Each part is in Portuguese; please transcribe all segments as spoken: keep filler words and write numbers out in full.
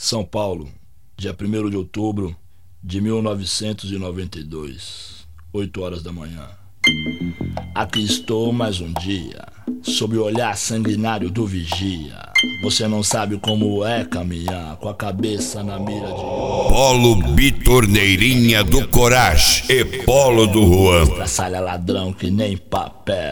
São Paulo, dia primeiro de outubro de mil novecentos e noventa e dois, oito horas da manhã. Aqui estou mais um dia, sob o olhar sanguinário do vigia. Você não sabe como é caminhar com a cabeça na mira de... Polo Bitorneirinha do Coragem e Polo do Juan. Traçalha ladrão que nem papel,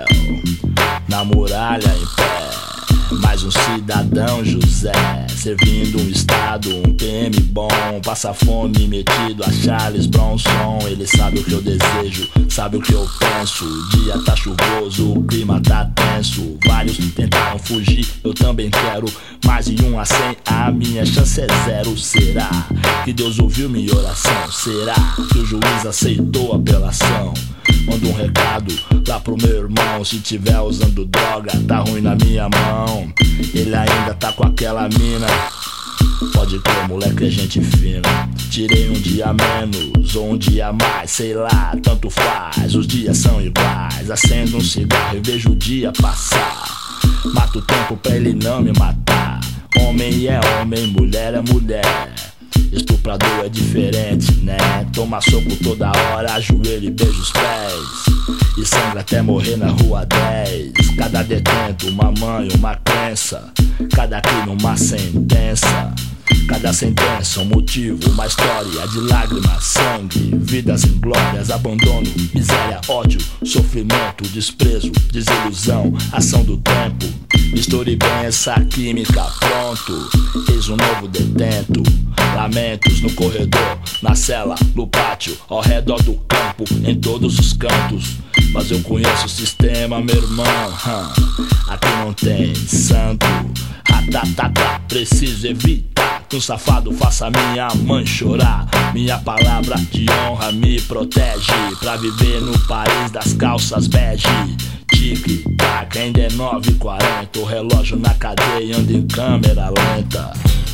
na muralha em pé, mais um cidadão José, servindo um estado, um P M bom, passa fome metido a Charles Bronson. Ele sabe o que eu desejo, sabe o que eu penso. O dia tá chuvoso, o clima tá tenso. Vários tentaram fugir, eu também quero. Mais de um a cem, a minha chance é zero. Será que Deus ouviu minha oração? Será que o juiz aceitou a apelação? Manda um recado lá pro meu irmão, se tiver usando droga, tá ruim na minha mão. Ele ainda tá com aquela mina, pode crer, moleque é gente fina. Tirei um dia menos ou um dia mais, sei lá, tanto faz, os dias são iguais. Acendo um cigarro e vejo o dia passar, mato o tempo pra ele não me matar. Homem é homem, mulher é mulher, estuprador é diferente, né? Toma soco toda hora, ajoelha e beija os pés, e sangra até morrer na rua dez. Cada detento, uma mãe, uma crença, cada crime uma sentença. Cada sentença um motivo, uma história de lágrimas, sangue, vidas inglórias, abandono, miséria, ódio, sofrimento, desprezo, desilusão, ação do tempo. Misture bem essa química, pronto, eis um novo detento. Lamentos no corredor, na cela, no pátio, ao redor do campo, em todos os cantos. Mas eu conheço o sistema, meu irmão, hum. Aqui não tem santo, ratatatá, preciso evitar que um safado faça minha mãe chorar. Minha palavra de honra me protege pra viver no país das calças bege. Tic-tac, ainda é nove e quarenta, o relógio na cadeia anda em câmera lenta.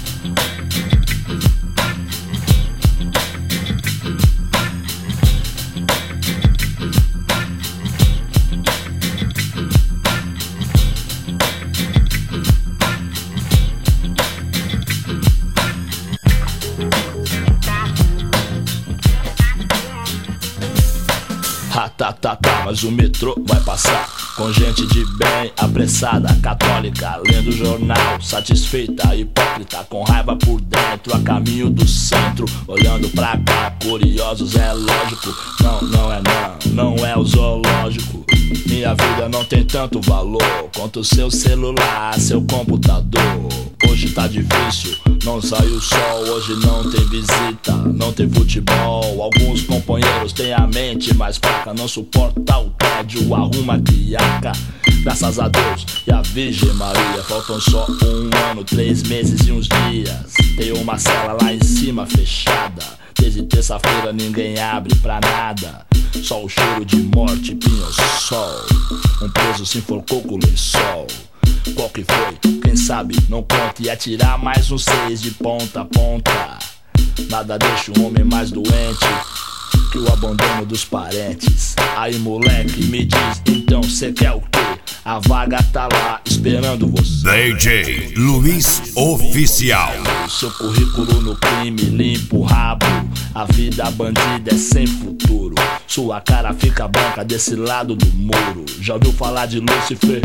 Tá, tá, tá, mas o metrô vai passar com gente de bem, apressada, católica, lendo jornal, satisfeita, hipócrita, com raiva por dentro, a caminho do centro, olhando pra cá, curiosos, é lógico. Não, não é não, não é o zoológico. Minha vida não tem tanto valor quanto o seu celular, seu computador. Hoje tá difícil, não sai o sol, hoje não tem visita, não tem futebol. Alguns companheiros têm a mente mais fraca, não suporta o tédio, arruma criaca. Graças a Deus e a Virgem Maria, faltam só um ano, três meses e uns dias. Tem uma cela lá em cima fechada, desde terça-feira ninguém abre pra nada. Só o cheiro de morte, pinho-sol, um preso se enforcou com o lençol. Qual que foi? Quem sabe? Não conta, e atirar mais um seis de ponta a ponta. Nada deixa um homem mais doente que o abandono dos parentes. Aí moleque, me diz, então cê quer o quê? A vaga tá lá esperando você. D J Luiz Oficial. Seu currículo no crime, limpa o rabo. A vida bandida é sem futuro. Sua cara fica branca desse lado do muro. Já ouviu falar de Lúcifer?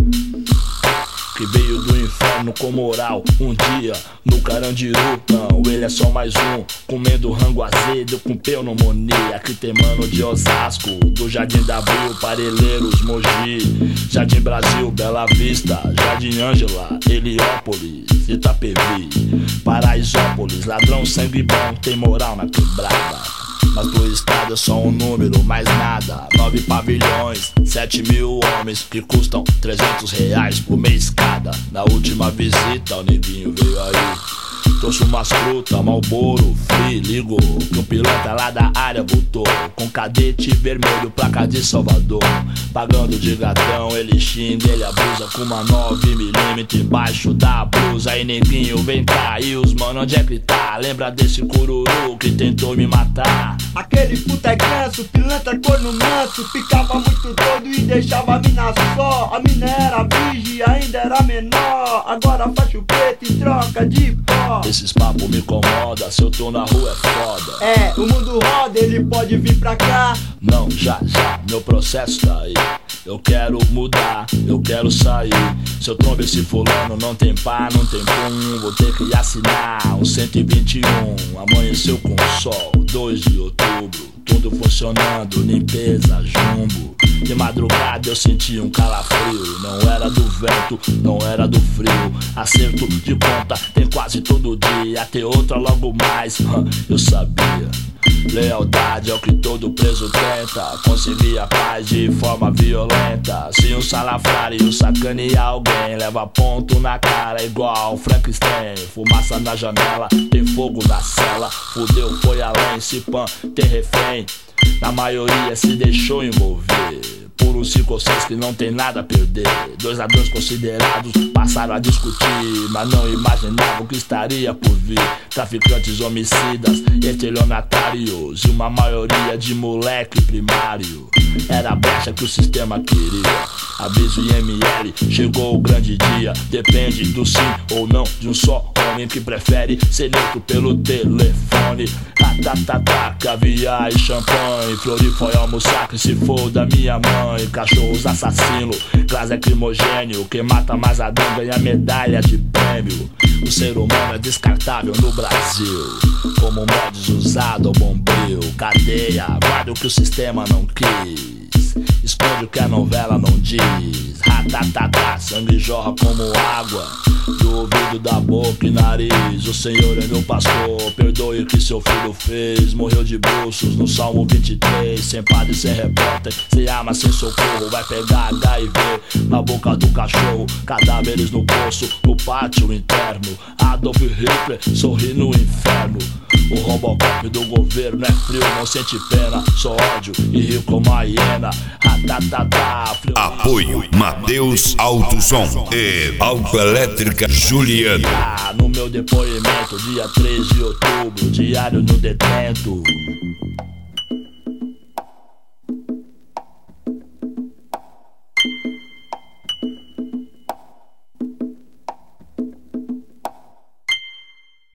Que veio do inferno com moral um dia no Carandiru. Não, ele é só mais um, comendo rango azedo com pneumonia. Aqui tem mano de Osasco, do Jardim da Abril, Parelheiros, Mogi, Jardim Brasil, Bela Vista, Jardim Ângela, Heliópolis, Itapevi, Paraisópolis. Ladrão sangue bom, tem moral na quebrada. Mas pro estado é só um número, mais nada. Nove pavilhões, sete mil homens que custam trezentos reais por mês cada. Na última visita o neguinho veio aí, trouxe umas frutas, Marlboro, Free, ligou que o piloto lá da área voltou com cadete vermelho, placa de Salvador. Pagando de gatão, ele xinga, ele abusa com uma nove milímetros embaixo da blusa. Aí neguinho, vem cá, e os mano, onde é que tá? Lembra desse cururu que tentou me matar? Aquele puta é ganso, pilantra corno manso. Ficava muito doido e deixava a mina só. A mina era virgem, ainda era menor. Agora faixa o preto em troca de pó. Esses papos me incomoda, se eu tô na rua é foda. É, o mundo roda, ele pode vir pra cá. Não, já, já, meu processo tá aí. Eu quero mudar, eu quero sair. Se eu trombo esse fulano, não tem pá, não tem pum. Vou ter que assinar um cento e vinte e um. Amanheceu com sol, dois de outubro. Tudo funcionando, limpeza, jumbo. De madrugada eu senti um calafrio. Não era do vento, não era do frio. Acerto de conta tem quase todo dia. Ter outra logo mais, eu sabia. Lealdade é o que todo preso tenta. Conseguir a paz de forma violenta. Se um salafrário sacanear alguém, leva ponto na cara igual Frankenstein. Fumaça na janela, tem fogo na cela. Fudeu, foi além, se pan, tem refém. Na maioria se deixou envolver por uns cinco ou seis que não tem nada a perder. Dois ladrões considerados passaram a discutir, mas não imaginavam que estaria por vir. Traficantes, homicidas, estelionatários e uma maioria de moleque primário. Era a brecha que o sistema queria. Aviso I M L, chegou o grande dia. Depende do sim ou não de um só homem que prefere ser neutro pelo telefone. Tatatata, caviar e champanhe. Florifa e almoçar que se for da minha mãe. Cachorros assassinos, gás lacrimogênio. Quem mata mais ladrão ganha medalha de prêmio. O ser humano é descartável no Brasil, como mods usado ao bombril. Cadeia, guarda o que o sistema não quis, esconde o que a novela não diz. Ratatata, sangue jorra como água do ouvido, da boca e nariz. O Senhor é meu pastor, perdoe o que seu filho fez. Morreu de bruços no Salmo vinte e três. Sem padre, sem repórter, sem arma, sem socorro. Vai pegar H I V na boca do cachorro. Cadáveres no poço, no pátio interno. Adolf Hitler sorri no inferno. O Robocop do governo é frio, não sente pena. Só ódio e rio como a hiena. Ratatata, frio. Apoio Mateus Autosom e Autoelétrica Juliano. No meu depoimento, dia três de outubro, diário no detento.